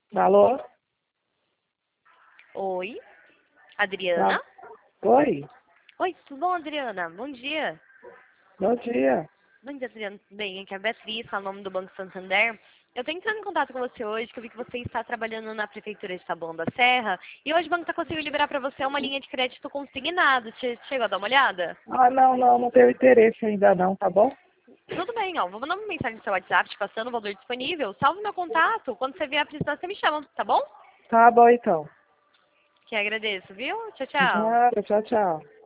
Alô? Oi, Adriana? Oi, Oi, tudo bom, Adriana? Bom dia. bom dia. Bom dia, Adriana. Tudo bem? Aqui é a Beatriz, falo o nome do Banco Santander. Eu estou entrando em contato com você hoje, que eu vi que você está trabalhando na Prefeitura de Taboão da Serra. E hoje o banco está conseguindo liberar para você uma linha de crédito consignado. Chegou a dar uma olhada? Não tenho interesse ainda não, tá bom? Tudo bem, ó. Vou mandar uma mensagem no seu WhatsApp te passando o valor disponível. Salve meu contato. Quando você vier precisar, você me chama, tá bom? Tá bom então. Que agradeço, viu? Tchau, tchau. Nada, tchau, tchau.